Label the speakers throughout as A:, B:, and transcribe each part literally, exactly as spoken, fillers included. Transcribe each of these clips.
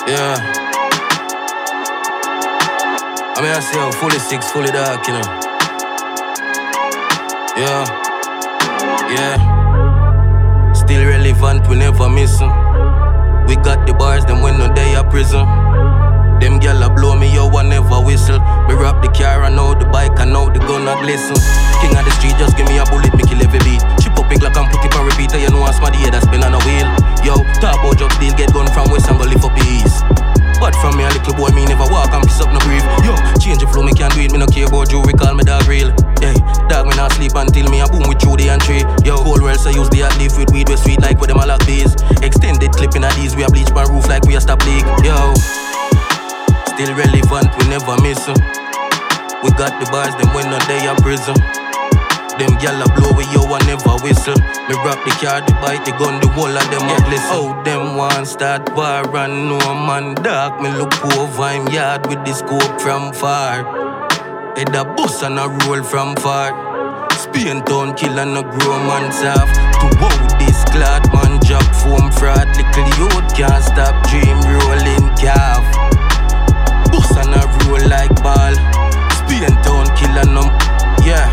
A: Yeah. I mean, I say, I'm fully six, fully dark, you know. Yeah. Yeah. Still relevant, we never miss them. We got the bars, them when no day at prison. Them gyal a blow me, yo, I never whistle. Me rap the car, I know the bike, I know the gun a glisten. King of the street, just give me a bullet, make kill every beat. Chip up in Glock and put it on repeat, you know I'm smarty, yeah, that spin on a wheel. Yo, talk about job deal, get gun from west and go live up east. But from me a little boy, me never walk and piss up no breathe. Yo, change the flow, me can't do it, me no care about jewelry, call me dog real. Hey, dog me not sleep until me a boom with through the entry. Yo, cold world, so use the hot leaf with weed, we sweet like with them a lock bees. Extended clip in a these, we a bleach my roof like we a stop leak. Yo, still relevant, we never miss them. We got the bars, them when no day a prison. Them gyal a blow with yo, I never whistle. Me rock the car, the bike, the gun, the whole of them a listen. Oh, them want start war and no man dark. Me look over him yard with the scope from far. Head a bus and a roll from far. Spain town kill and a grow man soft. To wow this clad man job foam fraud. Little youth can't stop dream rolling calf. Bus and a roll like ball. Spain town kill and um, yeah.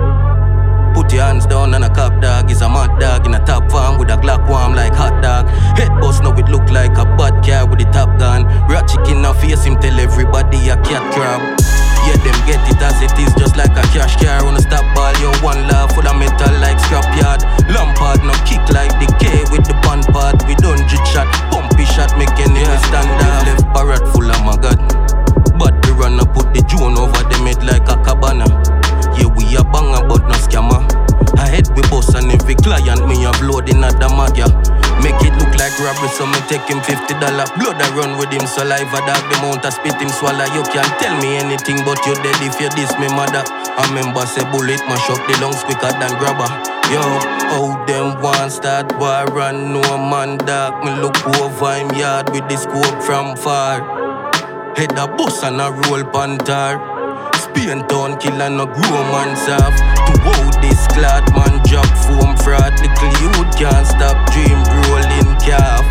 A: Put your hands down and a cop dog is a mad dog in a top farm with a Glock warm like hot dog. Head bust now it look like a bad car with the top gun. Rat chicken now face him tell everybody a cat crab. Yeah, them get it as it is just like a cash car on a stop ball. Yo, one laugh full of metal like scrapyard. Lampard now kick like the K with the band part. With hundred shot, pumpy shot make any yeah. stand up. Left parrot full of my god. But the runner put the June over them head like a cabana. Yeah, we a banger but no scammer. I head we boss and every client me a blood in a damage. Make it look like robbery, so me take him fifty dollars. Blood I run with him, saliva dog, the mount I spit him swallow. You can't tell me anything but you dead if you diss me mother. I remember say bullet mash up the lungs quicker than grabber. Yo, oh them want start war and no man dog. Me look over him yard with the scope from far. Head a bus and a roll pantar. Spain town kill and a grow man soft. To wow this clad man job foam fraud. Little youth can't stop dream rolling calf.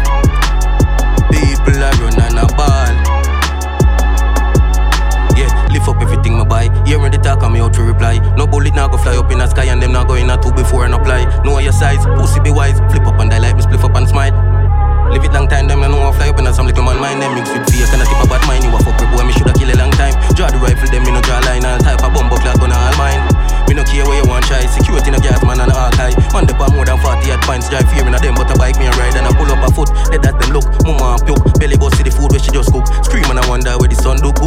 A: People are run on a ball. Yeah, lift up everything me buy. Hearing the talk and me out to reply. No bullet now go fly up in the sky and them not going a two before and apply. Know your size, pussy be wise. Flip up and die like me spliff up and smile. Live it long time, them no know I fly up in a some little man mind. Them mix with fear, can I tip a bad mind? You a fuck with boy, me shoulda kill a long time. Draw the rifle, them me no draw line. All type of bomb buckler gonna all mine. Me no care where you want try. Security no gas man and all high. Man the bar more than forty at pints. Drive fear in a them but a bike me a ride and I pull up a foot. Let that them look, mama and puke. Belly bust see the food where she just cook. Scream and I wonder where the sun look.